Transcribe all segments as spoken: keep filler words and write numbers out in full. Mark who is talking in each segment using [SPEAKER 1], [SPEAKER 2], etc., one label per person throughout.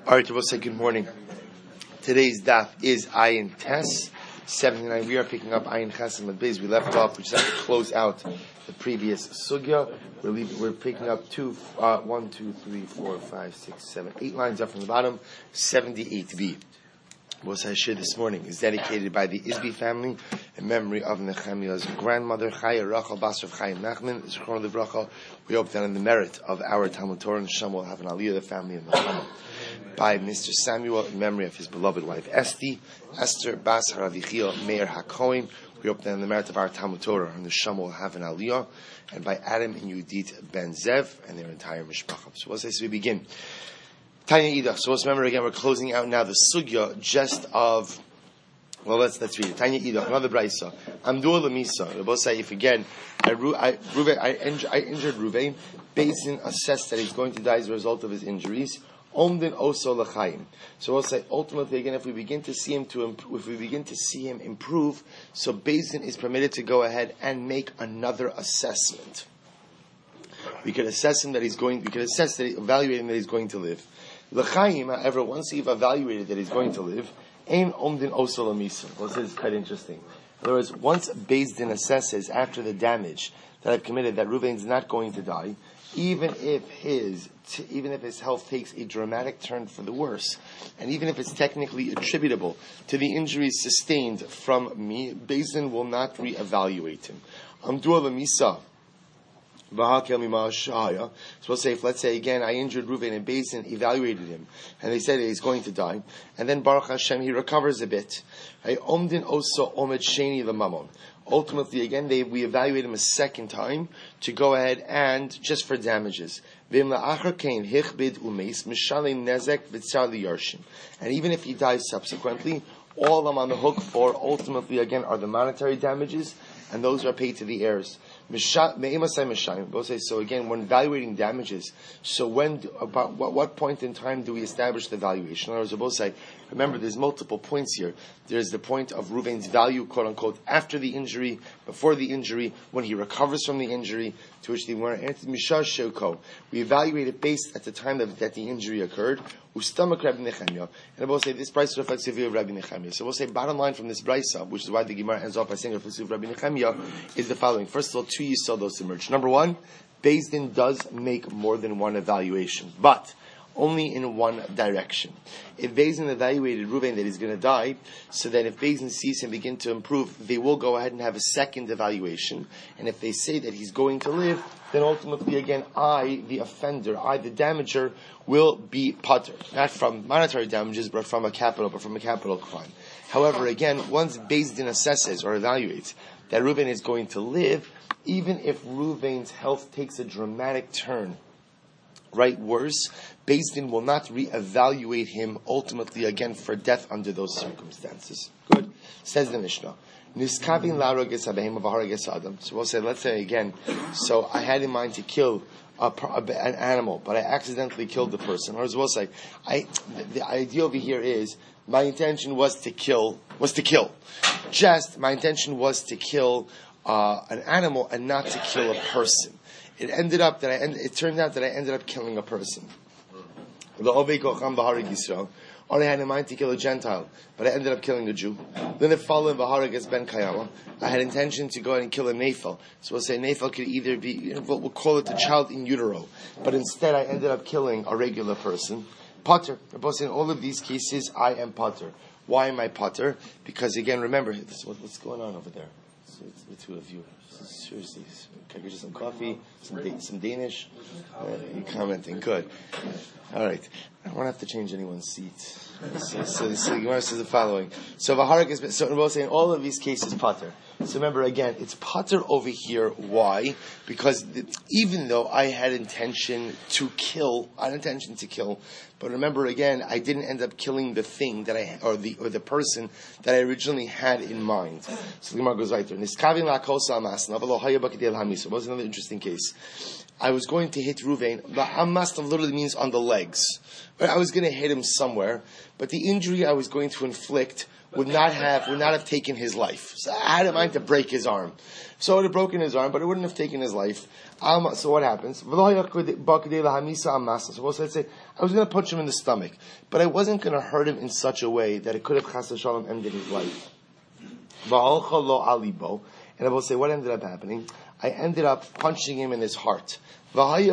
[SPEAKER 1] All right, we'll say good morning. Today's daf is Ayin Tes seventy-nine. We are picking up Ayin Ches and Ladbeis. We left off. We just have to close out the previous sugya. We're, leaving, we're picking up two, uh, one, two, three, four, five, six, seven, eight lines up from the bottom. Seventy-eight b. What I shared this morning is dedicated by the Isbi family in memory of Nehemiah's grandmother, Chaya Rachel Basar of Chaim Nachman. Zichron Livracha. We hope that in the merit of our Talmud Torah and Shem will have an aliyah, the family in the Chama. By Mister Samuel in memory of his beloved wife Esti, Esther Bas Haravichia Meir HaKohen. We hope that in the merit of our Talmud Torah and the Shem will have an aliyah. And by Adam and Yudit Ben Zev and their entire mishpacha. So let's say so we begin. Tanya Ida. So let's remember again, we're closing out now the sugya just of, well, let's let's read it. Tanya Ida, another brayso. Amdur lemisa. We'll both say if again, I, I, Ruvain, I, injured, I injured Ruvain. Basin assessed that he's going to die as a result of his injuries. Omdin oso l'chaim. So we'll say ultimately again, if we begin to see him to imp- if we begin to see him improve, so Basin is permitted to go ahead and make another assessment. We could assess him that he's going. We could assess that, evaluate him that he's going to live. L'chaim, however, once you've evaluated that he's going to live, ein omdin oso l'misa. Well, this is quite interesting. In other words, once Beis Din assesses after the damage that I've committed that Reuven's not going to die, even if his t- even if his health takes a dramatic turn for the worse, and even if it's technically attributable to the injuries sustained from me, Beis Din will not reevaluate him. Amdu l'misa. So we'll say, if let's say again, I injured Reuven and Beis Din evaluated him, and they said he's going to die, and then Baruch Hashem, he recovers a bit. Ultimately, again, they, we evaluate him a second time to go ahead and just for damages. And even if he dies subsequently, all I'm on the hook for ultimately again are the monetary damages, and those are paid to the heirs. So again, when evaluating damages, so when, about what, what point in time do we establish the valuation? In other words, we both say, remember, there's multiple points here. There's the point of Reuven's value, quote unquote, after the injury, before the injury, when he recovers from the injury, to which the word answered Mishar Shoko. We evaluate it based at the time that, that the injury occurred. Ustamach Rabbi Nechemiah. And we'll say this brisa reflects the view of Rabbi Nechemiah. So we'll say bottom line from this brisa, which is why the Gemara ends off by saying reflects the view of Rabbi Nechemiah, is the following. First of all, two yisodos emerge. Number one, Beis Din does make more than one evaluation, but only in one direction. If Beis Din evaluated Reuven that he's going to die, so then if Beis Din sees him begin to improve, they will go ahead and have a second evaluation. And if they say that he's going to live, then ultimately again, I, the offender, I, the damager, will be patur. Not from monetary damages, but from a capital, but from a capital crime. However, again, once Beis Din assesses or evaluates that Reuven is going to live, even if Reuven's health takes a dramatic turn, right, worse, Beis Din will not reevaluate him ultimately again for death under those circumstances. Good. Says the Mishnah. Niskavin la'roges habehem v'harages adam. So we'll say, let's say again, so I had in mind to kill a, a, an animal, but I accidentally killed the person. Or as we'll say, I, the, the idea over here is, my intention was to kill, was to kill. Just, my intention was to kill uh, an animal and not to kill a person. It ended up that I end, it turned out that I ended up killing a person. Or I had in mind to kill a Gentile, but I ended up killing a Jew. Then it followed Vaharagas Ben Kayama. I had intention to go ahead and kill a Nephil. So we'll say Nephil could either be, we'll call it the child in utero. But instead I ended up killing a regular person. Potter. We're both saying in all of these cases, I am Potter. Why am I Potter? Because again, remember, this is what, what's going on over there. So it's the two of you. Seriously, can I get you some coffee, some da- some Danish? Uh, you're commenting, good. All right, I won't have to change anyone's seat. So, so, so Gemara says the following. So Vaharak is so we're both saying all of these cases Pater. So remember again, it's Pater over here. Why? Because even though I had intention to kill, I had intention to kill, but remember again, I didn't end up killing the thing that I or the or the person that I originally had in mind. So the Gemara goes right there. Niskavin la'kosa amasna v'lo haya b'kedei hamisa. Was another interesting case. I was going to hit Reuven. The Hamas literally means on the legs. I was going to hit him somewhere, but the injury I was going to inflict would not have would not have taken his life. So I had in mind to break his arm. So it would have broken his arm, but it wouldn't have taken his life. Um, so what happens? So let's say I was going to punch him in the stomach, but I wasn't going to hurt him in such a way that it could have chas v'shalom ended his life. And I will say, what ended up happening? I ended up punching him in his heart. And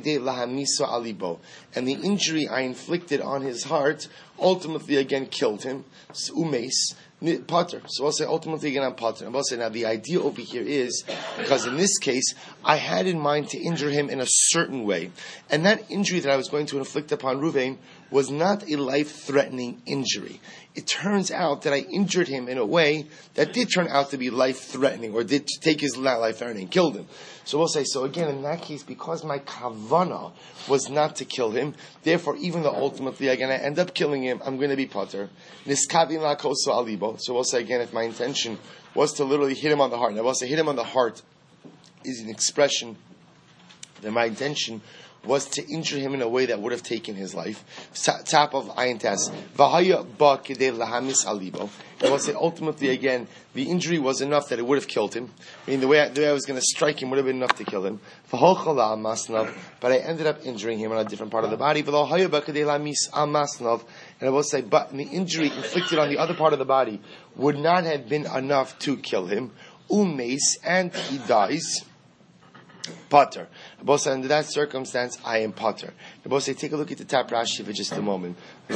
[SPEAKER 1] the injury I inflicted on his heart ultimately again killed him. Umes, Potter. So I'll say ultimately again I'm Potter. And I'll say now the idea over here is, because in this case, I had in mind to injure him in a certain way. And that injury that I was going to inflict upon Ruvain was not a life-threatening injury. It turns out that I injured him in a way that did turn out to be life-threatening, or did take his life-threatening, killed him. So we'll say, so again, in that case, because my kavana was not to kill him, therefore, even though ultimately, again, I end up killing him, I'm going to be potter. Niskavin la koso alibo. So we'll say again, if my intention was to literally hit him on the heart, now we'll say hit him on the heart is an expression that my intention was to injure him in a way that would have taken his life. Top of Ayin Tes. V'haya ba kedei lahamis alibo. And we'll say ultimately again, the injury was enough that it would have killed him. I mean, the way I, the way I was going to strike him would have been enough to kill him. V'holchala masnav. But I ended up injuring him on a different part of the body. V'lohaya ba kedei lahamis amasnav. And I will say, but the injury inflicted on the other part of the body would not have been enough to kill him. Umes, and he dies. Potter. Both under that circumstance, I am Potter. Both say, take a look at the top Rashi for just a moment. So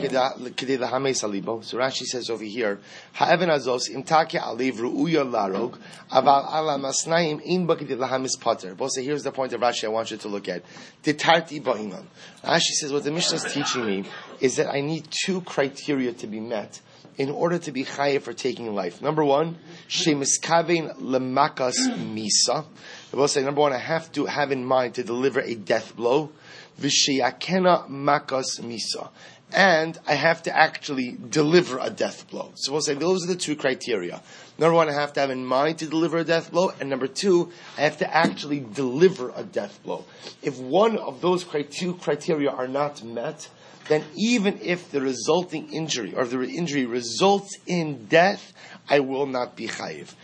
[SPEAKER 1] Rashi says over here, Ha'even azos imtake aliv ru'uya larog, aval ala masnaim in bakidit lahamis Potter. Both say, here's the point of Rashi I want you to look at. Detarti ba'iman. Rashi says, what the Mishnah is teaching me is that I need two criteria to be met in order to be chayev for taking life. Number one, shemiskavein lemakas misa. I will say, number one, I have to have in mind to deliver a death blow. V'sheyakena makas misa. And I have to actually deliver a death blow. So we'll say, those are the two criteria. Number one, I have to have in mind to deliver a death blow. And number two, I have to actually deliver a death blow. If one of those two criteria are not met, then even if the resulting injury, or the injury results in death, I will not be chayiv.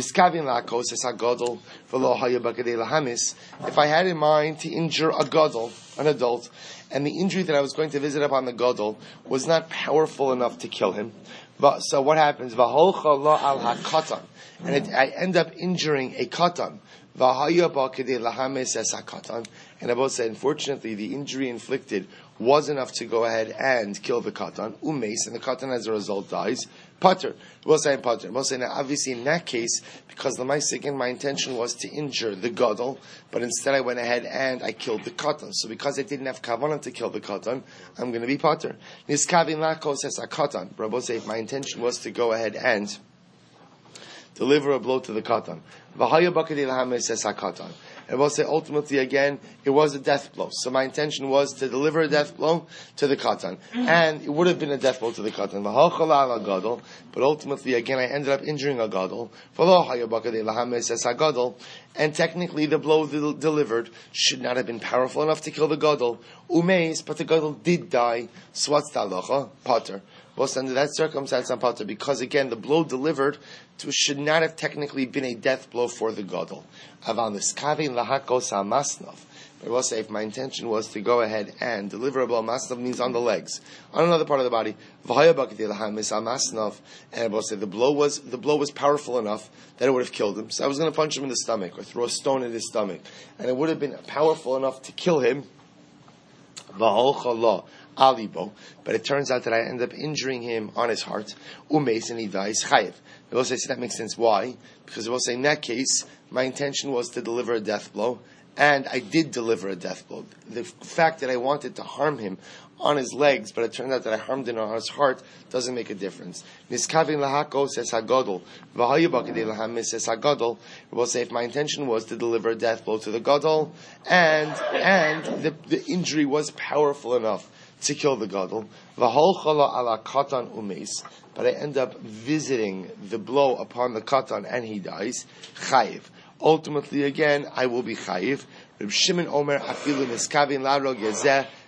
[SPEAKER 1] If I had in mind to injure a gadol, an adult, and the injury that I was going to visit upon the gadol was not powerful enough to kill him, but so what happens? And it, I end up injuring a katan. And I both said, unfortunately, the injury inflicted was enough to go ahead and kill the katan, umes, and the katan as a result dies. Potter. We'll say potter. We'll say now, obviously in that case, because the mice again, my intention was to injure the gadol, but instead I went ahead and I killed the katan. So because I didn't have kavanah to kill the katan, I'm going to be potter. Niskavin lakos as a katan. But I will say, if my intention was to go ahead and deliver a blow to the katan, v'haya bakadei lahames as a katan. And we'll say ultimately again, it was a death blow. So my intention was to deliver a death blow to the katan. And it would have been a death blow to the katan. But ultimately again, I ended up injuring a gadol. And technically the blow del- delivered should not have been powerful enough to kill the gadol. Umeis, but the gadol did die. So what's the halacha? Potter. Well, under that circumstance, I'm potter, because again, the blow delivered to, should not have technically been a death blow for the gadol. Aval niskavin lahakos hamasnav. But I will say, if my intention was to go ahead and deliver a blow, masnav means on the legs, on another part of the body. V'haya bakadei lahamis hamasnav. And I will say, the blow was the blow was powerful enough that it would have killed him. So I was going to punch him in the stomach or throw a stone in his stomach, and it would have been powerful enough to kill him. V'holchala alibo, but it turns out that I end up injuring him on his heart. Umes, and he dies chayiv. We will say, see, that makes sense. Why? Because we will say, in that case, my intention was to deliver a death blow, and I did deliver a death blow. The fact that I wanted to harm him on his legs, but it turned out that I harmed him on his heart, doesn't make a difference. Niskavin lahako says hagadol, v'hayu bakadei lahamis says hagadol. We will say, if my intention was to deliver a death blow to the gadol, and and the, the injury was powerful enough to kill the gadol, v'holchala ala katan umes, but I end up visiting the blow upon the katan and he dies, chayiv. Ultimately, again, I will be chayiv. Reb Shimon Omer afilu niskavin larog yazeh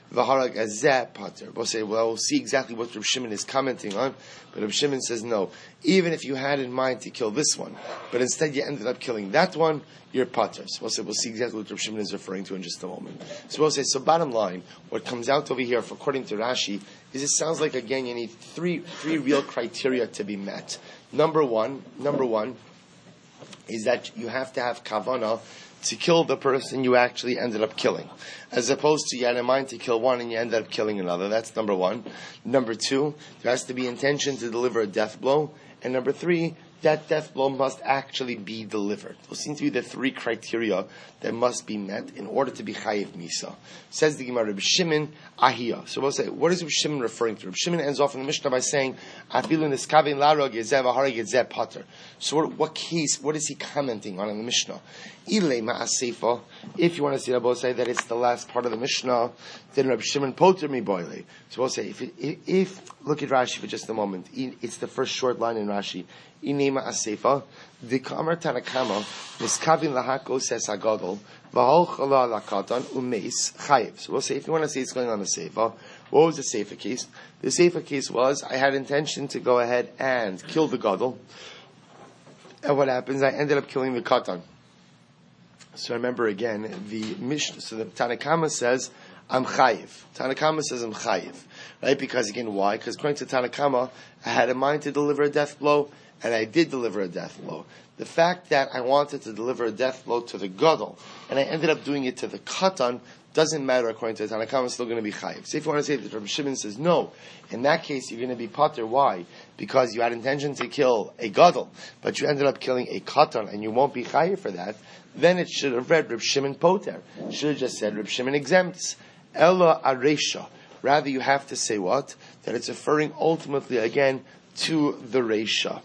[SPEAKER 1] v'harag azeh pater. We'll say, well, we'll see exactly what Reb Shimon is commenting on, but Reb Shimon says no. Even if you had in mind to kill this one, but instead you ended up killing that one, you're pater. So we'll say, we'll see exactly what Reb Shimon is referring to in just a moment. So we'll say, so bottom line, what comes out over here, for, according to Rashi, is it sounds like, again, you need three three real criteria to be met. Number one, number one, is that you have to have kavanah to kill the person you actually ended up killing, as opposed to you had in mind to kill one and you ended up killing another. That's number one. Number two, there has to be intention to deliver a death blow. And number three, that death blow must actually be delivered. Those seem to be the three criteria that must be met in order to be chayiv misa. Says the Gemara, Reb Shimon ahiyah. So we'll say, what is Reb Shimon referring to? Reb Shimon ends off in the Mishnah by saying, "Afilu niskavin larog yezeh v'hareg yezeh pater." So what, what case? What is he commenting on in the Mishnah? Ilei ma'aseifa. If you want to see Rabbi say that it's the last part of the Mishnah, then Reb Shimon poter mi boile. So we'll say, if, if, if look at Rashi for just a moment. It's the first short line in Rashi. Inema asefa, the kamer tanakama, miskavin lahako says hagadol, v'hol chala lakatan umeis chayiv. So we'll say, if you want to see it's going on the sefa, what was the sefa case? The sefa case was, I had intention to go ahead and kill the gadol, and what happens? I ended up killing the katan. So remember again, the Mishnah, so the Tanakama says, I'm chayiv. Tanakama says I'm chayiv. Right? Because again, why? Because according to Tanakama, I had in mind to deliver a death blow, and I did deliver a death blow. The fact that I wanted to deliver a death blow to the gadol, and I ended up doing it to the katan, doesn't matter according to the Tanakama, it's still going to be chayiv. So if you want to say that Rabbi Shimon says no, in that case you're going to be pater. Why? Because you had intention to kill a gadol, but you ended up killing a katan, and you won't be chayiv for that. Then it should have read Reb Shimon poter. It should have just said Reb Shimon exempts. Ella aresha. Rather, you have to say what? That it's referring ultimately again to the resha.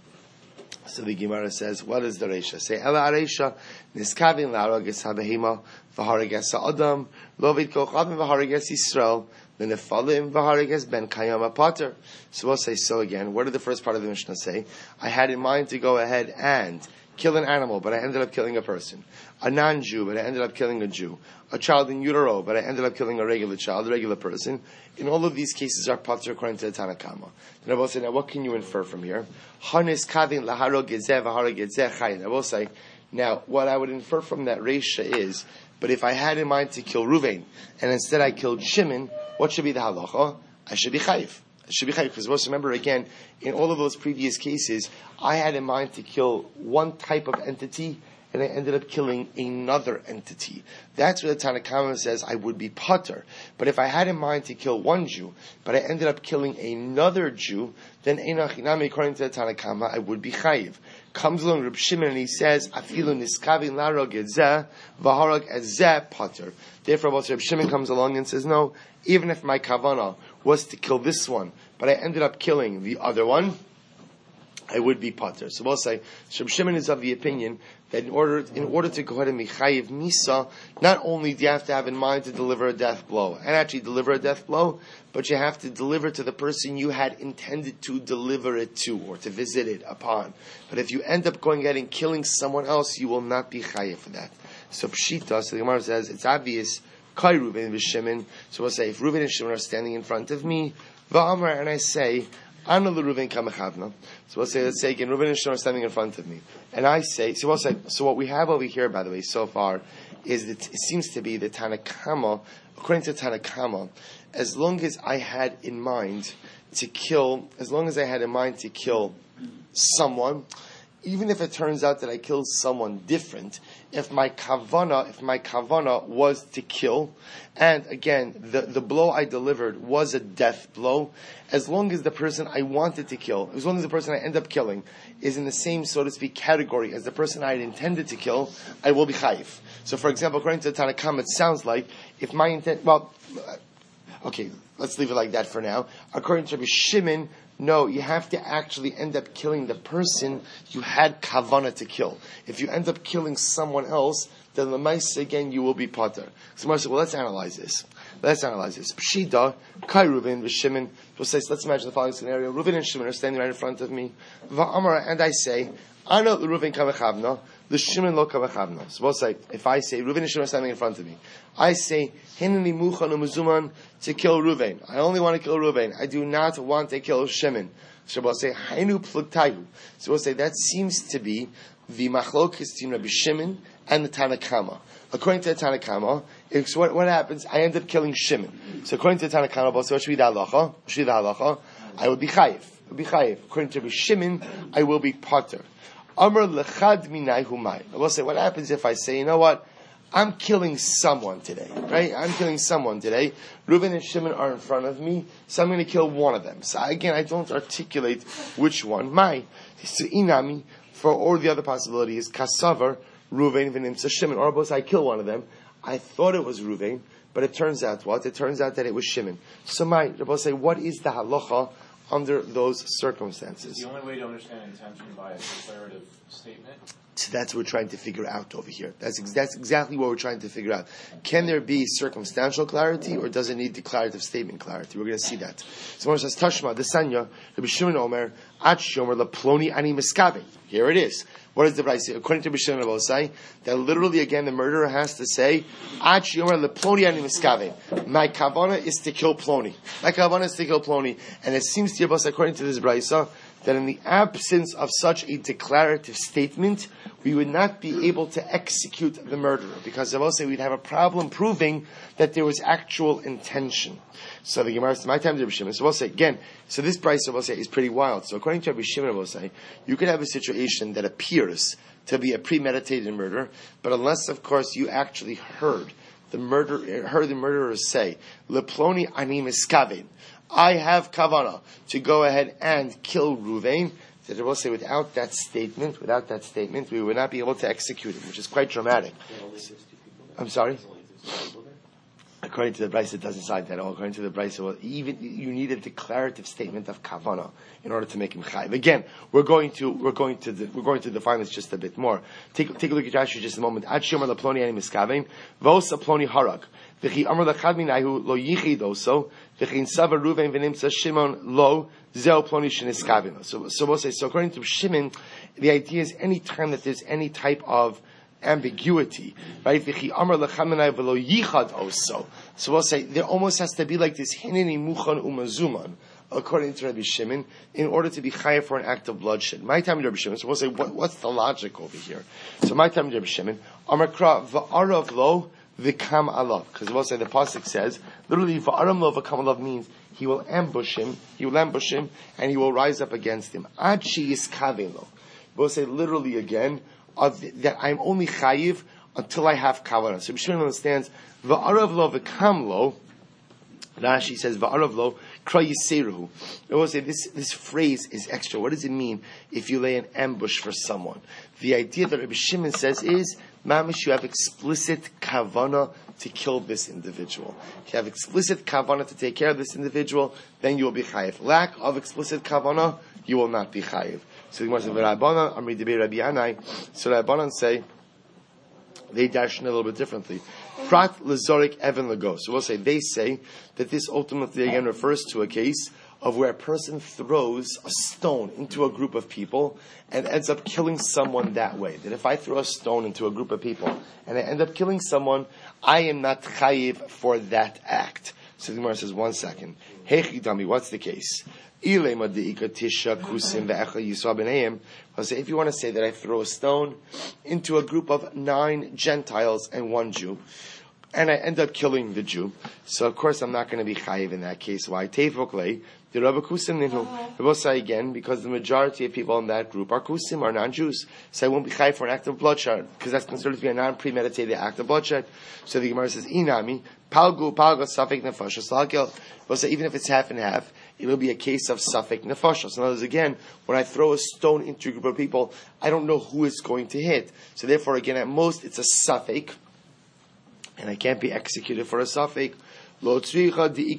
[SPEAKER 1] So the Gemara says, what is the resha? Say, Ella aresha, niskavin la'arages habehima, v'harages ha'adam, lovid kochavim v'harages Yisrael, v'nefalim v'harages ben kayama pater. So we'll say so again. What did the first part of the Mishnah say? I had in mind to go ahead and kill an animal, but I ended up killing a person. A non-Jew, but I ended up killing a Jew. A child in utero, but I ended up killing a regular child, a regular person. In all of these cases are pater according to the Tanakama. Then I will say, now what can you infer from here? Hanis kavin laharo gezeh v'haro gezeh chayin. I will say, now what I would infer from that reisha is, but if I had in mind to kill Ruvain, and instead I killed Shimon, what should be the halacha? I should be chayiv. It should be chayiv, because most remember again, in all of those previous cases, I had in mind to kill one type of entity, and I ended up killing another entity. That's where the Tanakama says I would be pater. But if I had in mind to kill one Jew, but I ended up killing another Jew, then Einachinami, according to the Tanakama, I would be chayiv. Comes along Reb Shimon and he says, Afilu niskavin larog ezeh, v'harag ezeh pater. Therefore, Reb Shimon comes along and says, no, even if my kavanah was to kill this one, but I ended up killing the other one, I would be pater. So we'll say, Reb Shimon is of the opinion that in order in order to go ahead and be chayiv misa, not only do you have to have in mind to deliver a death blow, and actually deliver a death blow, but you have to deliver to the person you had intended to deliver it to, or to visit it upon. But if you end up going ahead and killing someone else, you will not be chayiv for that. So Pshita, so the Gemara says, it's obvious, Kai Reuven v'Shimon, so we'll say, if Reuven and Shimon are standing in front of me, v'amar, and I say, Ana l'Reuven kamechavna. So we'll say, let's say again, Reuven and Shimon are standing in front of me. And I say, so we'll say, so what we have over here, by the way, so far, is that it seems to be the Tanakama, according to Tanakama, as long as I had in mind to kill, as long as I had in mind to kill someone, even if it turns out that I killed someone different, if my kavana, if my kavana was to kill, and again, the, the blow I delivered was a death blow, as long as the person I wanted to kill, as long as the person I end up killing is in the same, so to speak, category as the person I had intended to kill, I will be chayiv. So for example, according to the Tanakam, it sounds like, if my intent, well, okay, let's leave it like that for now. According to Rabbi Shimon, no, you have to actually end up killing the person you had kavana to kill. If you end up killing someone else, then l'maisa again you will be pater. So Mar said, well, let's analyze this. Let's analyze this. Pshita, Kai Reuven v'Shimon. Let's imagine the following scenario: Reuven and Shimon are standing right in front of me. Va'amar, and I say, Ana l'Reuven kamechavna, the Shimon lo kavachavna. So we'll say, if I say, Reuven and Shimon are standing in front of me, I say, Hineni muchan u'mezuman to kill Reuven. I only want to kill Reuven. I do not want to kill Shimon. So we'll say, Hainu plugtayu. So we'll say, that seems to be the machlokes between Rabbi Shimon and the Tanakama. According to the Tanakama, it's what, what happens? I end up killing Shimon. So according to the Tanakama, what should be the halacha? What should be the halacha? I would be chayiv. I would be chayiv. According to Rabbi Shimon, I will be pater. Amr lechad minai humai. I will say, what happens if I say, you know what? I'm killing someone today, right? I'm killing someone today. Reuven and Shimon are in front of me, so I'm going to kill one of them. So again, I don't articulate which one. My, so inami, for all the other possibilities, kasavar, Reuven, v'nimtza Shimon. Or both I kill one of them. I thought it was Reuven, but it turns out what? It turns out that it was Shimon. So my, Rabbi say, what is the halacha under those circumstances?
[SPEAKER 2] The only way to understand intention by a declarative statement.
[SPEAKER 1] So that's what we're trying to figure out over here. That's ex- that's exactly what we're trying to figure out. Can there be circumstantial clarity, or does it need declarative statement clarity? We're going to see that. So when it says Tashma, the Sanya, Rabbi Shimon Omer, Ach Shomer Laploni Ani Miskabe. Here it is. What does the Bryce say? According to Rabbi Shimon Omer, say that literally again the murderer has to say Ach Shomer Laploni Ani Miskabe. My kavana is to kill Ploni. My kavana is to kill Ploni, and it seems to us, according to this Bryce, that in the absence of such a declarative statement, we would not be able to execute the murderer, because I will say we'd have a problem proving that there was actual intention. So the Gemara says, my time to Rabbi Shimon. So we'll say again. So this price, we'll say, is pretty wild. So according to Rabbi Shimon, we'll say you could have a situation that appears to be a premeditated murder, but unless, of course, you actually heard the murder, heard the murderer say, "Leploni ani miskaven." I have kavana to go ahead and kill Reuven. That will say, without that statement, without that statement, we would not be able to execute him, which is quite dramatic. I'm sorry. According to the Bryce, it doesn't say that at all. According to the Bryce, well, even you need a declarative statement of kavana in order to make him chayiv. Again, we're going to we're going to we're going to define this just a bit more. Take take a look at Rashi just a moment. Ad shomer laploni ani miskavein vos ploni harag v'chi amar lachad minayu lo yichid also v'chi savar Reuven v'nimtza Shimon lo zeo ploni sheniskavein. So so we'll say so. According to Shimon, the idea is any time that there's any type of ambiguity, right? Also. So we'll say there almost has to be like this hineni muchan umazuman, according to Rabbi Shimon, in order to be chayav for an act of bloodshed. My time to Rabbi Shimon. So we'll say what, what's the logic over here? So my time to Rabbi Shimon, Amakra va'arav lo v'kam alav, because we'll say the pasuk says literally va'arav lo v'kam alav means he will ambush him, he will ambush him, and he will rise up against him. Ad she is kavelo. We'll say literally again. Of the, that I'm only chayiv until I have kavanah. So Bishon understands va'arav lo v'kam lo. Rashi says va'arav lo kra yiseruhu. I will say this this phrase is extra. What does it mean if you lay an ambush for someone? The idea that Rabbi Shimon says is mamish, you have explicit kavanah to kill this individual. If you have explicit kavanah to take care of this individual, then you will be chayiv. Lack of explicit kavanah, you will not be chayiv. So the Gemara says, "Rabbanan Amri Debei Rabbi Yanai." So Rabbanan say they dash a little bit differently. Prat lezorik even lego. So we'll say they say that this ultimately again refers to a case of where a person throws a stone into a group of people and ends up killing someone that way. That if I throw a stone into a group of people and I end up killing someone, I am not chayiv for that act. So the Gemara says, one second. Hechi Dami, what's the case? I'll say, if you want to say that I throw a stone into a group of nine Gentiles and one Jew, and I end up killing the Jew, so of course I'm not going to be chayiv in that case. Why? Teifokle, the Rabbi Kusim Ninu. I will say again, because the majority of people in that group are Kusim, are non-Jews. So I won't be chayiv for an act of bloodshed, because that's considered to be a non-premeditated act of bloodshed. So the Gemara says, Inami, Palgu, Palgu, Safek Nefashos, Salgil. We'll say, even if it's half and half, it will be a case of Safek Nefashos. In other words, again, when I throw a stone into a group of people, I don't know who it's going to hit. So therefore, again, at most, it's a Safek, and I can't be executed for a Safek. Both say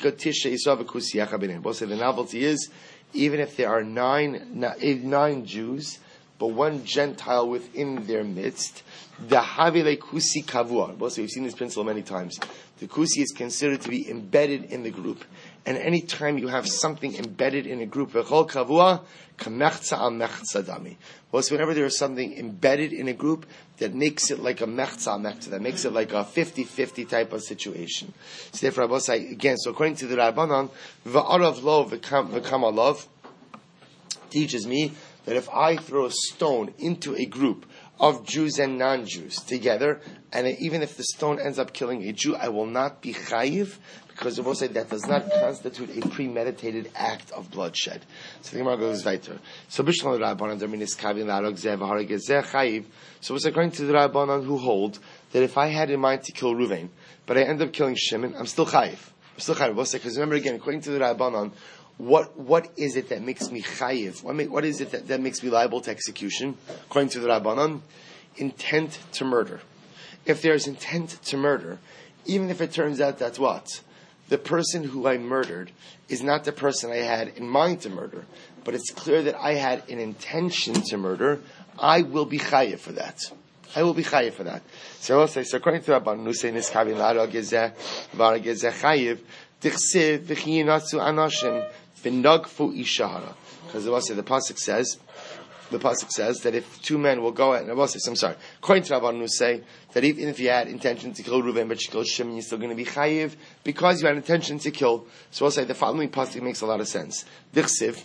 [SPEAKER 1] the novelty is, even if there are nine, nine Jews, but one Gentile within their midst, the Havile Kusi Kavua. Both say we've seen this principle many times. The Kusi is considered to be embedded in the group. and any time you have something embedded in a group, v'chol kavua kamechza al mechza dami. Well, so whenever there is something embedded in a group that makes it like a mechza al mechza, that makes it like a fifty-fifty type of situation. So therefore, I will say again. So according to the Rabbanan, v'arav lo v'kam alav teaches me that if I throw a stone into a group of Jews and non-Jews together, and even if the stone ends up killing a Jew, I will not be chayiv, because the Rebbe said that does not constitute a premeditated act of bloodshed. So the Gemara goes weiter. So Bishlam Rabbanan Derminis Kavin Larog Zev Haragezeh Chayiv. So it's according to the Rabbanan who hold that if I had in mind to kill Ruvain, but I end up killing Shimon, I'm still chayiv. I'm still chayiv. Because remember again, according to the Rabbanan, What what is it that makes me chayiv? What, make, what is it that, that makes me liable to execution? According to the Rabbanan, intent to murder. If there's intent to murder, even if it turns out that what? The person who I murdered is not the person I had in mind to murder, but it's clear that I had an intention to murder, I will be chayiv for that. I will be chayiv for that. So I'll say, so according to Rabbanan, Nusay Niskavin Lara Gezeh, Vara Gezeh Chayiv, Tichsiv, V'chiyinatsu Anashim, V'nagfu Ishahara. Because the the pasuk says, the pasuk says that if two men will go out, and I'm sorry, according to Rabbanan who say that even if you had intention to kill Reuven but you killed Shimon, you're still going to be chayiv because you had intention to kill. So I'll say the following pasuk makes a lot of sense. Dichsiv,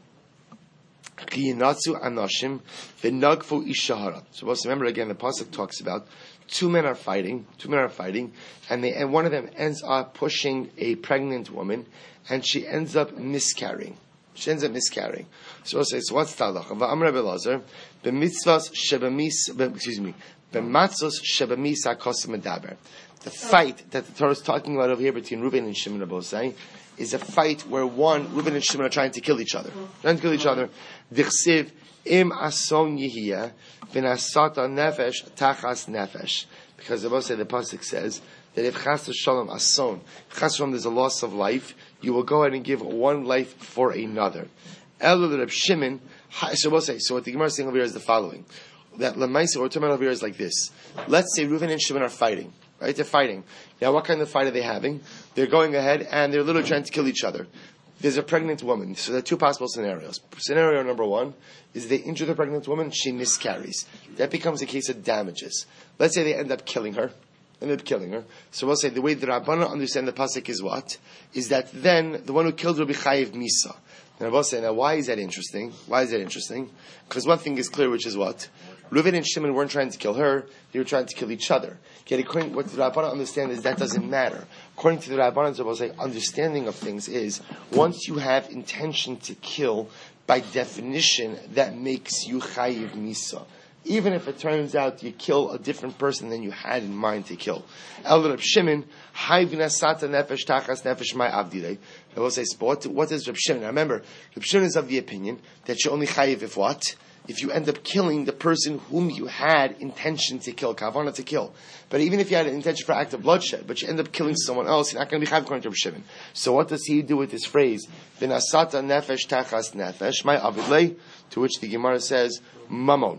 [SPEAKER 1] Chiyinatsu Anashim, V'nagfu Ishahara. So we'll remember again, the pasuk talks about two men are fighting, two men are fighting, and they and one of them ends up pushing a pregnant woman, and she ends up miscarrying. She ends up miscarrying. So we'll say, so what's talach? Va'amar Belazar, b'mitzvos shebemis, excuse me, b'matzos shebemis hakos medaber. The fight that the Torah is talking about over here between Reuven and Shimon Abosai is a fight where one, Reuven and Shimon are trying to kill each other. Trying to kill each other. Dichsiv, im ason yihiyah, v'nasata nefesh tachas nefesh. Because the Abosai, the pasuk says that if chas shalom ason, chas shalom there's a loss of life, you will go ahead and give one life for another. Elul Reb Shimon, so we'll say, so what the Gemara is saying over here is the following. That Lamaisa, or Torah over here is like this. Let's say Reuven and Shimon are fighting. Right? They're fighting. Now what kind of fight are they having? They're going ahead and they're literally trying to kill each other. There's a pregnant woman. So there are two possible scenarios. Scenario number one is they injure the pregnant woman, she miscarries. That becomes a case of damages. Let's say they end up killing her. End up killing her. So we'll say the way the Rabbana understand the pasuk is what? Is that then the one who killed her will be chayiv misa. And I will say, now why is that interesting? Why is that interesting? Because one thing is clear, which is what? Reuven and Shimon weren't trying to kill her, they were trying to kill each other. Yet according what the Rabbana understand is that doesn't matter. According to the Rabbana, I will say, understanding of things is, once you have intention to kill, by definition, that makes you chayiv misa. Even if it turns out you kill a different person than you had in mind to kill. El Reb Shimon, Hay v'nasata nefesh tachas nefesh my avdilei. I will say, what, what is Reb Shimon? Now remember, Reb Shimon is of the opinion that you only chayiv if what? If you end up killing the person whom you had intention to kill, kavana to kill. But even if you had an intention for act of bloodshed, but you end up killing someone else, you're not going to be chayiv according to Reb Shimon. So what does he do with this phrase? V'nasata nefesh tachas nefesh my avdilei, to which the Gemara says, mamon.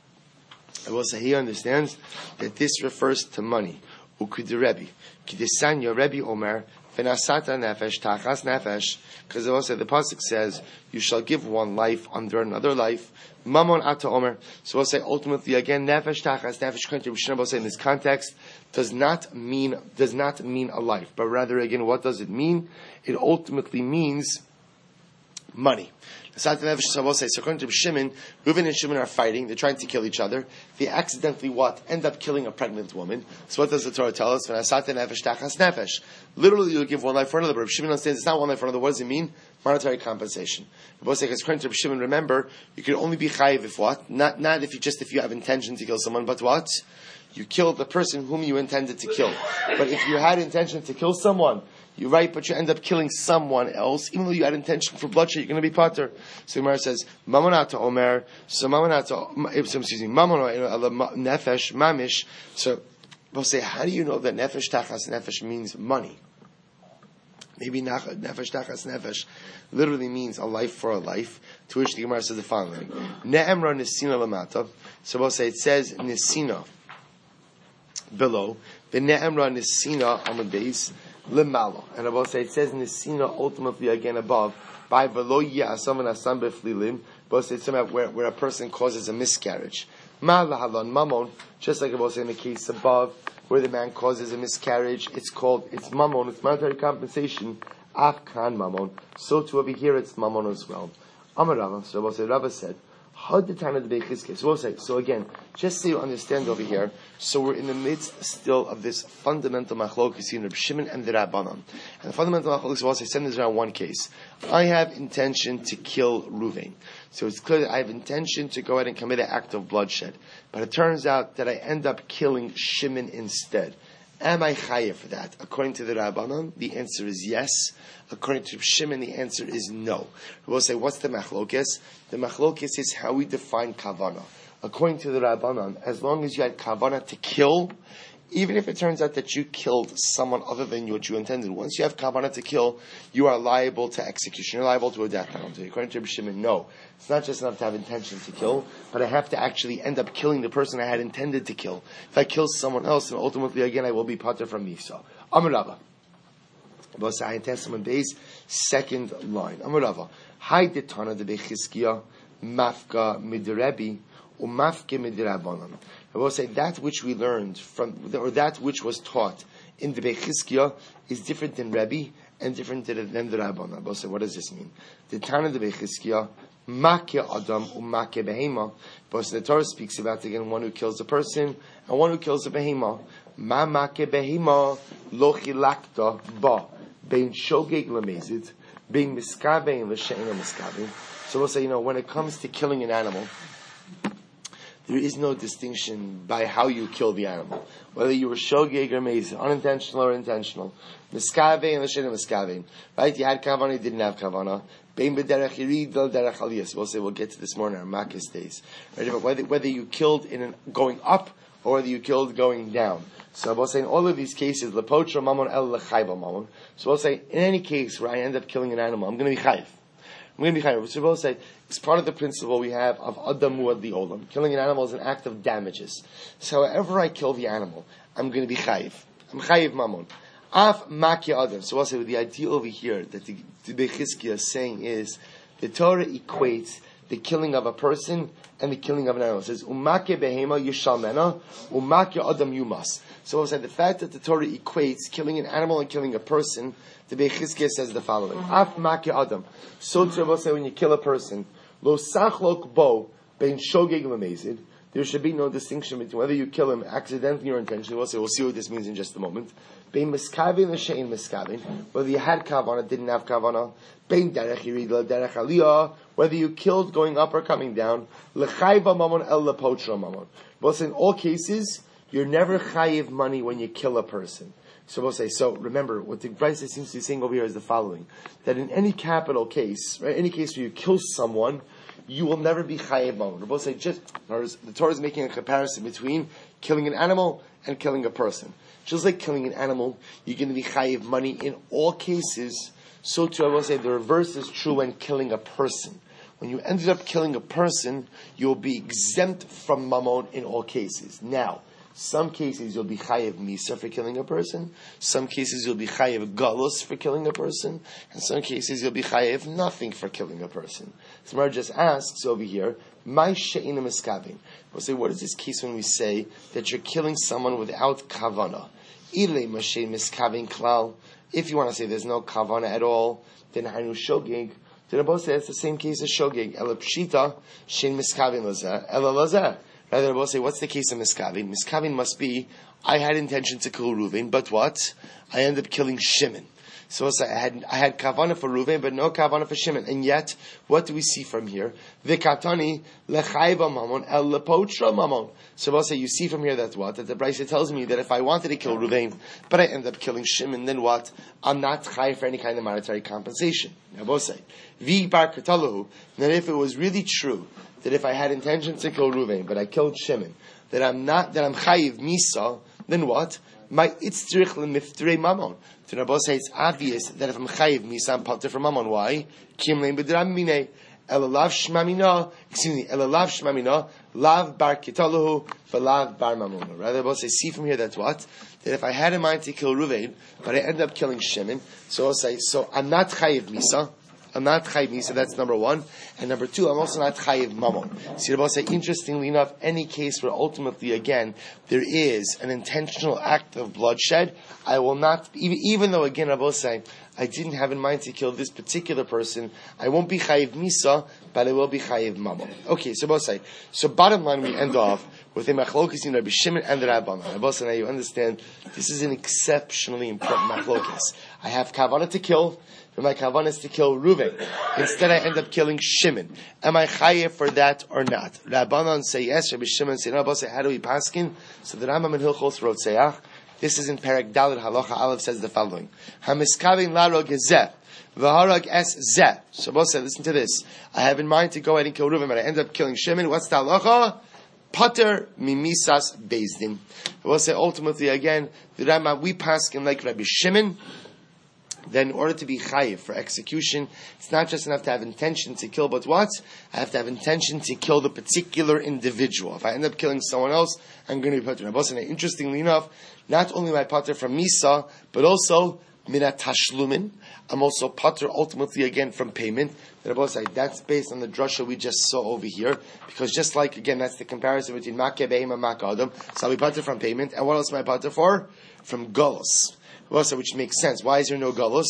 [SPEAKER 1] I will say he understands that this refers to money. Ukud Rebbe, Kidesanya Rebbe Omer, V'nasata nefesh tachas nefesh. Because I will say the pasuk says you shall give one life under another life. Mamon ata Omer. So we'll say ultimately again nefesh tachas nefesh. According to Rishon, we'll say in this context does not mean does not mean a life, but rather again what does it mean? It ultimately means money. So according to Shimon, Reuven and Shimon are fighting. They're trying to kill each other. They accidentally what? End up killing a pregnant woman. So what does the Torah tell us? Literally, you'll give one life for another. But Shimon understands it's not one life for another. What does it mean? Monetary compensation. Because according to Shimon, remember, you can only be chayiv if what? Not not if you just if you have intention to kill someone, but what? You killed the person whom you intended to kill. But if you had intention to kill someone, you're right, but you end up killing someone else, even though you had intention for bloodshed, you're going to be pater. So Gemara says, Mamonata Omer, so Mamonata, excuse me, Mamonata Nefesh, Mamish. So we'll say, how do you know that Nefesh Tachas Nefesh means money? Maybe Nefesh Tachas Nefesh literally means a life for a life, to which the Gemara says the following. Ne'emra Nisina Lamata. So we'll say, it says Nisina below, the Ne'emra Nisina on the base, lemalo. And I will say it says in the Sina ultimately again above by velo yasam and asam beflilim. But it's somehow where where a person causes a miscarriage. Ma lahalon mamon. Just like I will say in the case above where the man causes a miscarriage, it's called it's mamon. It's monetary compensation. Af kan mamon. So to over here it's mamon as well. Amar Rava. So I will say Rava said. So we'll say, so again, just so you understand over here, so we're in the midst still of this fundamental machlokes in Reb Shimon and the Rabbanan. And the fundamental machlokes was, I send this around one case. I have intention to kill Ruvain. So it's clear that I have intention to go ahead and commit an act of bloodshed. But it turns out that I end up killing Shimon instead. Am I chayav for that? According to the Rabbanan, the answer is yes. According to Shimon, the answer is no. We'll say, what's the machlokes? The machlokes is how we define kavana. According to the Rabbanan, as long as you had kavana to kill, even if it turns out that you killed someone other than what you intended, once you have kavana to kill, you are liable to execution. You're liable to a death penalty. According to Shimon, no. It's not just enough to have intention to kill, but I have to actually end up killing the person I had intended to kill. If I kill someone else, then ultimately, again, I will be pater from Misa. Amar Rava. Second line. Amar Hai detana de bechizkiya mafka midrebi umafke midrabanan. I will say that which we learned from, or that which was taught in the Bechizkiya is different than Rebbe and different than the Rabbanan. I will say, what does this mean? The Tana de Bechizkiya make adam umake behema. But the Torah speaks about again one who kills a person and one who kills a behema. Ma make behema lo chilakta ba. Bein shogeg lemezid, bein miskavein l'she'ena miskavein. So we'll say, you know, when it comes to killing an animal, there is no distinction by how you kill the animal. Whether you were shogeg or mezid, unintentional or intentional. Miskavein l'she'ena miskavein. Right? You had kavana, you didn't have kavana. Bein b'derech yirid del derech aliyas. We'll say, we'll get to this more in our Makis days. Right? But whether, whether you killed in an, going up or whether you killed going down. So we'll say in all of these cases, lepotra mamon el lechayva mamon. So we'll say in any case where I end up killing an animal, I'm going to be chayiv. I'm going to be chayiv. So we'll say it's part of the principle we have of adamu ad olam. Killing an animal is an act of damages. So however I kill the animal, I'm going to be chayiv. I'm chayiv mamon. Af makya adam. So we'll say with the idea over here that the, the Bechizkiya is saying is the Torah equates the killing of a person and the killing of an animal. It says, umake behema yishalmena, umake adam yumas. So I said the fact that the Torah equates killing an animal and killing a person, the Bechizkiya says the following. Af make adam. So to will say when you kill a person, lo sachlok bo bein shogeg lemezid. There should be no distinction between whether you kill him accidentally or intentionally. We'll say, we'll see what this means in just a moment. Bein miskavin l'shein miskavin. Whether you had kavana, didn't have kavana. Bein derech yirid la derech aliyah. Whether you killed going up or coming down. L'chayva mamon el lepotra mamon. We'll say in all cases, you're never chayiv money when you kill a person. So we'll say, so remember, what the Brisa seems to be saying over here is the following. That in any capital case, right, any case where you kill someone, you will never be chayiv mamon. We'll say, just, the Torah is making a comparison between killing an animal and killing a person. Just like killing an animal, you're going to be chayiv money in all cases. So too, I will say, the reverse is true when killing a person. When you ended up killing a person, you'll be exempt from mamon in all cases. Now, some cases you'll be chayiv misa for killing a person. Some cases you'll be chayiv galus for killing a person. In some cases you'll be chayiv nothing for killing a person. Samar just asks over here, "My she'ina miskavin." We'll say, what is this case when we say that you're killing someone without kavana? Ile mashe miskavin klal. If you want to say there's no kavana at all, then hanu shogeg. Then both say it's the same case as shogeg. Ela pshita shein miskavin lazeh ela lazeh. Rather, we'll say, what's the case of miskavin? Miskavin must be, I had intention to kill Reuven, but what? I ended up killing Shimon. So we'll say, I had, I had kavana for Reuven, but no kavana for Shimon. And yet, what do we see from here? V'katani lechayva mamon el lepotra mamon. So we'll say, you see from here that what? That the Brisa tells me that if I wanted to kill Reuven, but I end up killing Shimon, then what? I'm not chayiv for any kind of monetary compensation. Now we'll say, v'bar katalahu, that if it was really true, that if I had intention to kill Reuven, but I killed Shimon, that I'm not, that I'm chayiv misa, then what? My itzrich lemiftrei mamon. To Rabbi say it's obvious that if I'm chayiv misa, I'm pater from mamon. Why? Kim lein b'dram minei elalav shmamina. Excuse me, elalav shmamina Lav bar kitaluhu, v'lav bar mamuna. Right? Rabbi say, see from here that's what? That if I had in mind to kill Ruvain, but I end up killing Shimon, so I'll say, so I'm not chayiv misa. I'm not chayiv misa, that's number one. And number two, I'm also not chayiv mamon. See, Rabbi say, interestingly enough, any case where ultimately, again, there is an intentional act of bloodshed, I will not, even, even though, again, Rabbi say, I didn't have in mind to kill this particular person, I won't be chayiv misa, but I will be chayiv mamon. Okay, so Rabbi say, so bottom line, we end off with a machlokas in Rabbi Shimon and the Rabbanan. Rabbi say, now you understand, this is an exceptionally important machlokas. I have kavanah to kill, but my kavanah is to kill Reuven. Instead, I end up killing Shimon. Am I chayiv for that or not? Rabbanan say yes, Rabbi Shimon say no. Rabbi say, how do we paskin? So the Rambam in Hilchos Rotzeach, this is in Perek Dalet Halacha Aleph, says the following: Hamiskavin larog ezeh v'harag es zeh. So Rabbi say, listen to this. I have in mind to go ahead and kill Reuven, but I end up killing Shimon. What's the halacha? Pater mimisas bezdin. Rabbi say, ultimately, again, the Rambam we paskin like Rabbi Shimon. Then in order to be chayiv for execution, it's not just enough to have intention to kill, but what? I have to have intention to kill the particular individual. If I end up killing someone else, I'm going to be pater. Interestingly enough, not only am I pater from Misa, but also minat tashlumin. I'm also pater ultimately again from payment. That's based on the drasha we just saw over here, because just like, again, that's the comparison between Makkeh Be'im and Makkeh Adam. So I'll be pater from payment. And what else am I pater for? From galus. Which makes sense. Why is there no galus?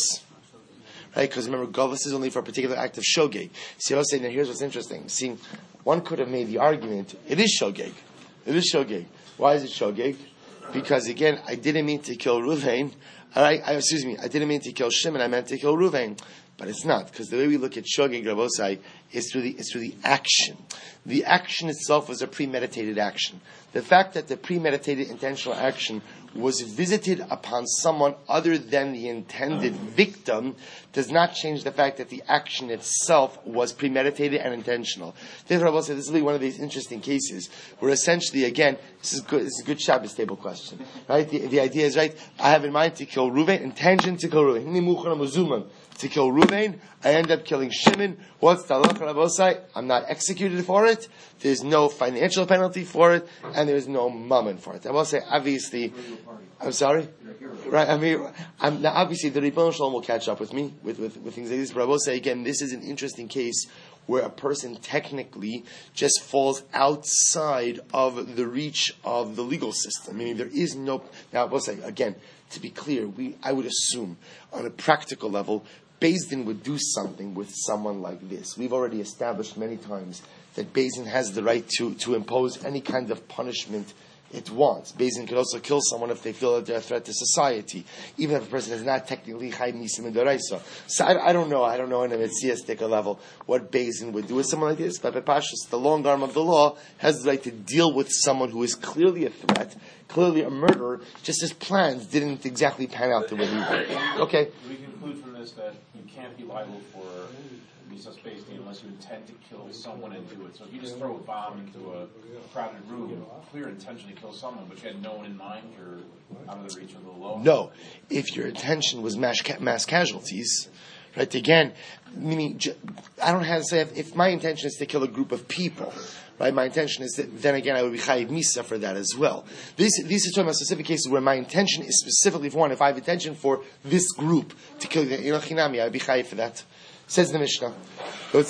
[SPEAKER 1] Right? Because remember, galus is only for a particular act of shogeg. See, I was saying, now here's what's interesting. See, one could have made the argument, it is shogeg. It is shogeg. Why is it shogeg? Because again, I didn't mean to kill Ruvain. Alright, I, excuse me, I didn't mean to kill Shimon, I meant to kill Ruvain. But it's not, because the way we look at shogeg, Rabosai, is through the, it's through the action. The action itself was a premeditated action. The fact that the premeditated intentional action was visited upon someone other than the intended victim does not change the fact that the action itself was premeditated and intentional. Therefore, I will say this will be one of these interesting cases where essentially, again, this is good. This is a good Shabbos table question, right? The, the idea is right. I have in mind to kill Ruvain, intention to kill Ruvain. To kill Ruvain, I end up killing Shimon. What's the halacha Rabosai? I'm not executed for it. There's no financial penalty for it, and there's no mammon for it. I will say, obviously, I'm sorry, right? I mean, I'm, now obviously the Ribbon Shalom will catch up with me with, with, with things like this. But I will say again, this is an interesting case where a person technically just falls outside of the reach of the legal system. Meaning there is no. Now I will say again, to be clear, we I would assume on a practical level, Beis Din would do something with someone like this. We've already established many times that Beis Din has the right to, to impose any kind of punishment it wants. Beis Din could also kill someone if they feel that they're a threat to society, even if a person is not technically Chayv Nisim and Doraisa. So I, I don't know, I don't know on a Metziastika level what Beis Din would do with someone like this, but Pepashas, the long arm of the law, has the right to deal with someone who is clearly a threat, clearly a murderer, just his plans didn't exactly pan out the way he wanted. Okay.
[SPEAKER 2] We conclude from this that you can't be liable for Misas Beis Din unless you intend to kill someone and do it. So if you just throw a bomb into a crowded room, clear intention to kill someone, but you had no one in mind, you're out of the reach of the law.
[SPEAKER 1] No. If your intention was mass, ca- mass casualties, right, again, meaning, I don't have to say, if, if my intention is to kill a group of people, right, my intention is that, then again, I would be chayiv misa for that as well. These, these are talking about specific cases where my intention is specifically for one. If I have intention for this group to kill, you know, chinami, I would be chayiv for that. Says the Mishnah. So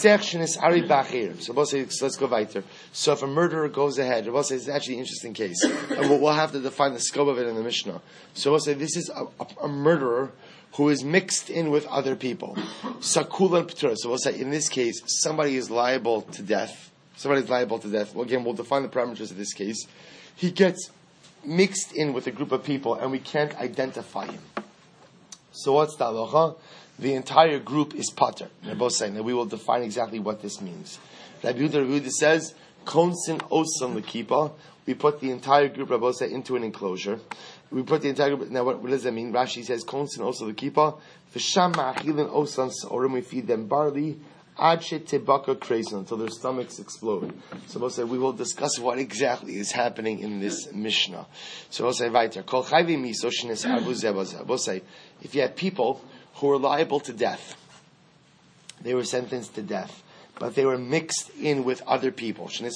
[SPEAKER 1] let's go weiter. So if a murderer goes ahead, Rabbi says it's actually an interesting case. And we'll, we'll have to define the scope of it in the Mishnah. So we'll say this is a, a, a murderer who is mixed in with other people. Sakula and Petura. So we'll say in this case, somebody is liable to death. Somebody is liable to death. Well, again, we'll define the parameters of this case. He gets mixed in with a group of people and we can't identify him. So what's the halacha? The entire group is pater. They're both saying that we will define exactly what this means. Rabbi Yehuda, Rabbi Yehuda says, Konsin osan l'kipa. We put the entire group, Rabbi Yehuda, into an enclosure. We put the entire group. Now, what, what does that mean? Rashi says, Konsin osan l'kipa. V'sham ma'achilin osan sa'orim. We feed them barley. Ad she'tebaka kreison, until their stomachs explode. So we'll say we will discuss what exactly is happening in this Mishnah. So we'll say weiter. Kol chayvi miso shenes avu zebazeh. We'll say if you have people who were liable to death, they were sentenced to death. but they were mixed in with other people. Now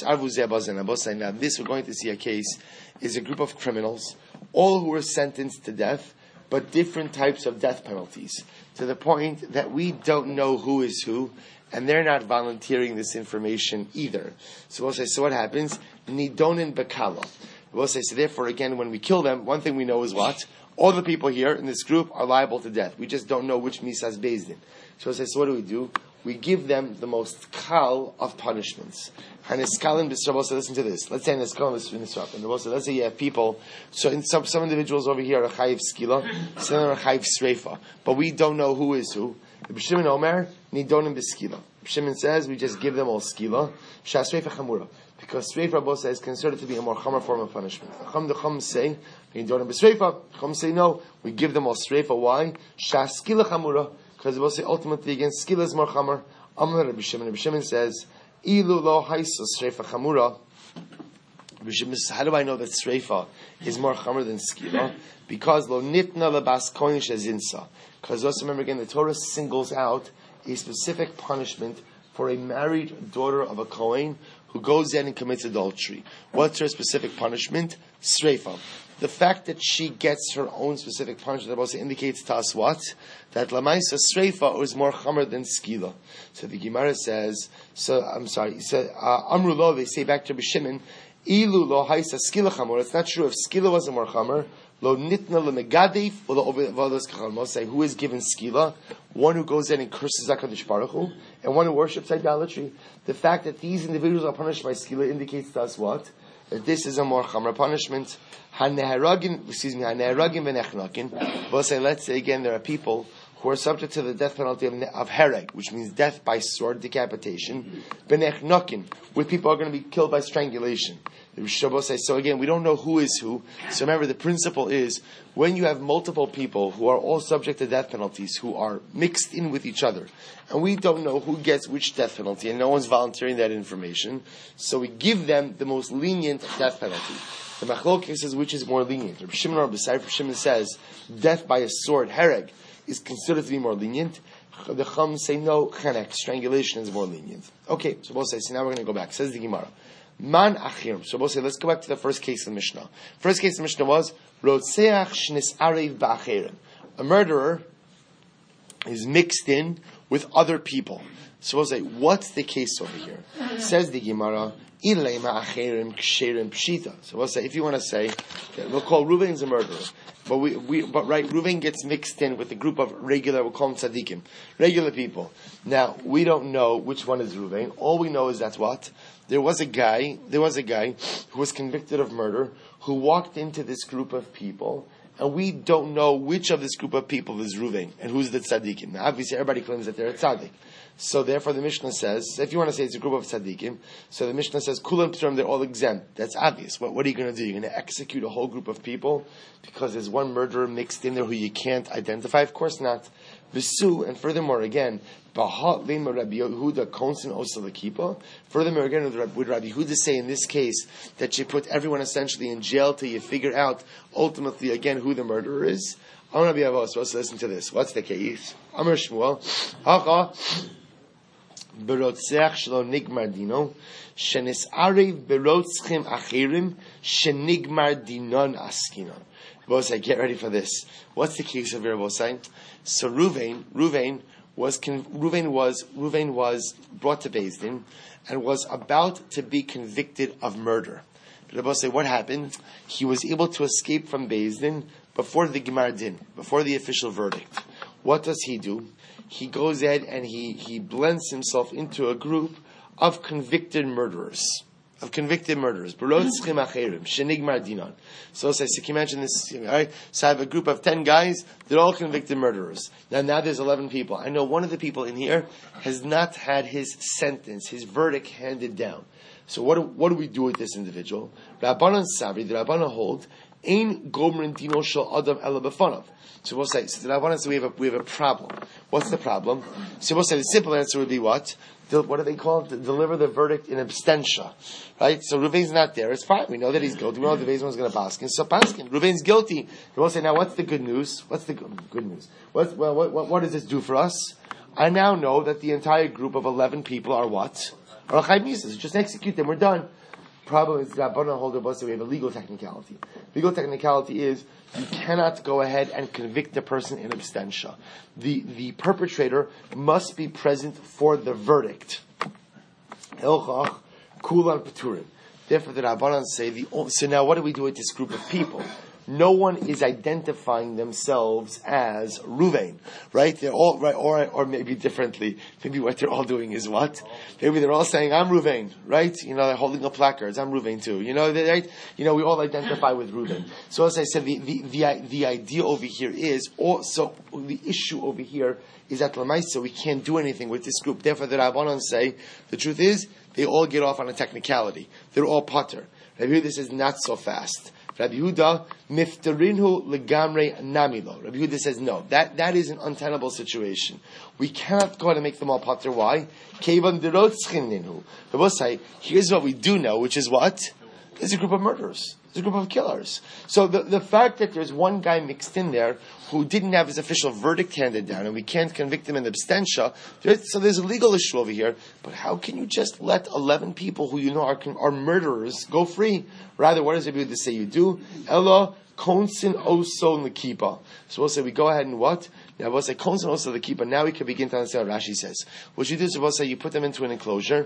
[SPEAKER 1] this we're going to see a case is a group of criminals, all who were sentenced to death, but different types of death penalties, to the point that we don't know who is who, and they're not volunteering this information either. So we'll say, so what happens? Nidonin bekala. We'll say, so therefore again, when we kill them, one thing we know is what? All the people here in this group are liable to death. We just don't know which misas based in. So we'll say, so what do we do? We give them the most kal of punishments. And Niskalin B'Srabos, listen to this. Let's say Niskalin B'Srabos. And let's say you have people, so in some, some individuals over here are chayiv skila, some are chayiv sreifa. But we don't know who is who. B'Shimon Omer, nidonim b'skila. B'Shimon says, we just give them all skila. Shas sreifa chamura. Because sreifa, Bosa, is considered to be a more chamar form of punishment. Chum the chum say, nidonim b'sreifa. Chum say no, we give them all sreifa. Why? Shas skila chamura. Because we'll say ultimately again, skila is more chamar. Amar Rabbi Shimon. Rabbi Shimon says, ilu lo haisu sreifa chamura. Rabbi Shimon says, how do I know that sreifa is more chamar than skila? Because lo nitna lebas kohen shezinsa. Because also remember again, the Torah singles out a specific punishment for a married daughter of a kohen who goes in and commits adultery. What's her specific punishment? Sreifa. The fact that she gets her own specific punishment also indicates to us what? That Lamaisa Sreifa is more chamer than Skila. So the Gemara says, so I'm sorry, so Amru Lo, they say back to B'Shimon, Ilu Lo Haisa Skila Chamor. It's not true. If Skila wasn't more chamer, Lo Nitna Le Megadif, or the Ovados Kachalmos, say who is given Skila? One who goes in and curses HaKadosh Baruch Hu, and one who worships idolatry. The fact that these individuals are punished by Skila indicates to us what? That this is a more chamra punishment. Haneharagin, excuse me, haneharagin v'nechnakin. We'll say, let's say again, there are people who are subject to the death penalty of, of hereg, which means death by sword, decapitation. V'nechnakin, where people are going to be killed by strangulation. So again, we don't know who is who. So remember, the principle is, when you have multiple people who are all subject to death penalties, who are mixed in with each other, and we don't know who gets which death penalty, and no one's volunteering that information, so we give them the most lenient death penalty. The Machlokes says which is more lenient. Rabbi Shimon or Rabbi Shimon says death by a sword, hereg, is considered to be more lenient. The Chum say no, chenek, strangulation is more lenient. Okay, so we'll say, so now we're going to go back. Says the Gemara. Man achir. So we'll say, let's go back to the first case of the Mishnah. First case of the Mishnah was Rotseach shnis arev ba'achirim. A murderer is mixed in with other people. So we'll say, what's the case over here? Says the Gemara, Ilema achirim ksherim pshita. So we'll say, if you want to say, okay, we'll call Reuven's a murderer. But we, we, but right, Reuven gets mixed in with a group of regular, we'll call them tzaddikim, regular people. Now, we don't know which one is Reuven. All we know is that what? There was a guy, there was a guy who was convicted of murder, who walked into this group of people, and we don't know which of this group of people is Reuven, and who's the tzaddikim. Now, obviously, everybody claims that they're a tzaddik. So therefore the Mishnah says, if you want to say it's a group of tzaddikim, so the Mishnah says, kulam p'turim, they're all exempt. That's obvious. What, what are you going to do? You're going to execute a whole group of people because there's one murderer mixed in there who you can't identify? Of course not. V'su, and furthermore again, Bahat Lin Rabbi Yehuda Konsin Osel Kippah. Furthermore again, would Rabbi Yehuda say in this case that you put everyone essentially in jail till you figure out ultimately again who the murderer is? I'm Rabbi Avos, so listen to this. What's the case? Amar Shmuel, Hacha Berotzeach Shlo Nigmar Dino Shenis Arev Berotzchim Achirim Shenigmar Dinon Askinon. Bosai, get ready for this. What's the case of here, Bosai? So Reuven, Reuven was Reuven was Reuven was brought to Beis Din and was about to be convicted of murder. But Bosai, what happened? He was able to escape from Beis Din before the Gemar Din, before the official verdict. What does he do? He goes ahead and he, he blends himself into a group of convicted murderers. Of convicted murderers. So say, so can you imagine this? All right? So I have a group of ten guys, they're all convicted murderers. Now, now there's eleven people. I know one of the people in here has not had his sentence, his verdict handed down. So what do, what do we do with this individual? Rabbanan Sabri, the Rabbanan hold, Ein Gomrin Dino Shel Adam Ela B'Fanav. So we'll say, so the Rabbanan say we have a we have a problem. What's the problem? So we'll say the simple answer would be what? What do they call it? To deliver the verdict in abstentia. Right? So Reuven's not there. It's fine. We know that he's guilty. We know that the Beis Din is going to baskin. So baskin. Reuven's guilty. We'll say, now what's the good news? What's the good, good news? What, well, what, what, what does this do for us? I now know that the entire group of eleven people are what? Are Chayiv Misas. Just execute them, we're done. Problem is that Rabbanan hold of us, we have a legal technicality. Legal technicality is you cannot go ahead and convict the person in absentia. The the perpetrator must be present for the verdict. Elchach kulan peturim. Therefore, the Rabbanan say the. So now, what do we do with this group of people? No one is identifying themselves as Ruvain, right? They're all right, or or maybe differently. Maybe what they're all doing is what? Maybe they're all saying, "I'm Ruvain," right? You know, they're holding up placards. I'm Ruvain too. You know, they, right? You know, we all identify with Ruvain. So as I said, the the the, the idea over here is also the issue over here is that Lamaisa we can't do anything with this group. Therefore, the Rabbanan say the truth is they all get off on a technicality. They're all potter. Rabbi Yehuda says not so fast. Rabbi Yehuda, miftarinhu legamre namilo. Rabbi Yehuda says no. That that is an untenable situation. We cannot go ahead and make them all potter. Why? Kevan derotzchininu. Rabbi say, here's what we do know, which is what? There's a group of murderers. There's a group of killers. So the, the fact that there's one guy mixed in there who didn't have his official verdict handed down and we can't convict him in absentia, there's, so there's a legal issue over here. But how can you just let eleven people who you know are, are murderers go free? Rather, what does it mean to say you do? Ella konsin oso l'kipa. So we'll say we go ahead and what? Now we'll say konsin oso l'kipa. Now we can begin to understand what Rashi says. What you do is we'll say you put them into an enclosure.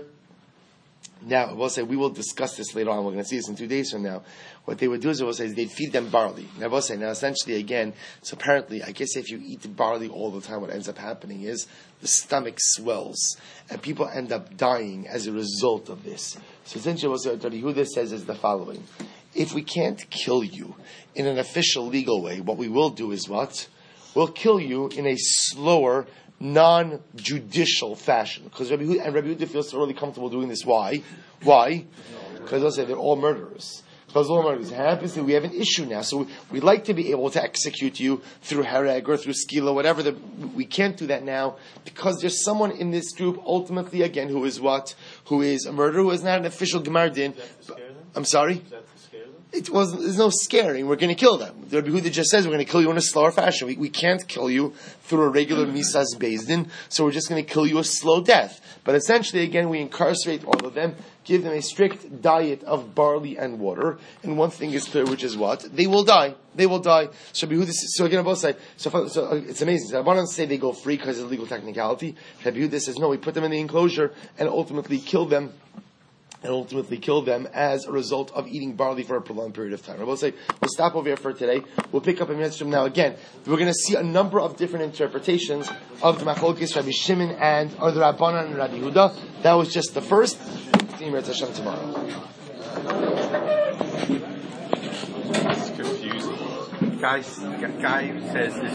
[SPEAKER 1] Now, we'll say, we will discuss this later on. We're going to see this in two days from now. What they would do is, we'll say, they'd feed them barley. Now, we'll say, now essentially, again, so apparently, I guess if you eat barley all the time, what ends up happening is the stomach swells. And people end up dying as a result of this. So essentially, what Rabbi Yehuda says is the following. If we can't kill you in an official legal way, what we will do is what? We'll kill you in a slower, non-judicial fashion. Because Rabbi Yehuda, and Rabbi Yehuda feels thoroughly comfortable doing this. Why? Why? Because they'll say they're all murderers. Because all murderers. It happens that we have an issue now. So we, we'd like to be able to execute you through Hareg or through Skila, whatever. The, we can't do that now because there's someone in this group, ultimately, again, who is what? Who is a murderer, who is not an official Gemar Din. I'm sorry? It wasn't. There's no scaring. We're going to kill them. The Rabbi Yehuda just says we're going to kill you in a slower fashion. We, we can't kill you through a regular misas bezdin, so we're just going to kill you a slow death. But essentially, again, we incarcerate all of them, give them a strict diet of barley and water, and one thing is clear, which is what? They will die. They will die. So Rabbi Yehuda, so again, on both sides. So, so it's amazing. So I want to say they go free because of legal technicality. Rabbi Yehuda says no. We put them in the enclosure and ultimately kill them. And ultimately kill them as a result of eating barley for a prolonged period of time. I will say, we'll stop over here for today. We'll pick up a minute from now. Again, we're going to see a number of different interpretations of the Machlokes, Rabbi Shimon, and or the Rabbanan and Rabbi Yehuda. That was just the first. See you tomorrow.
[SPEAKER 3] It's confusing. Guys, guy says this.